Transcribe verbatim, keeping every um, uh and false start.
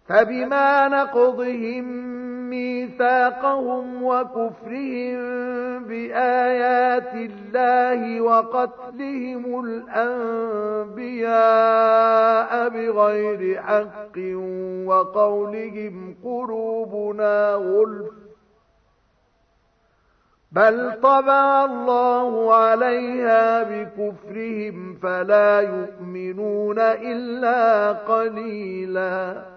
فبما نقضهم ميثاقهم وكفرهم بآيات الله وقتلهم الأنبياء بغير حق وقولهم قلوبنا غلف بل طبع الله عليها بكفرهم فلا يؤمنون إلا قليلا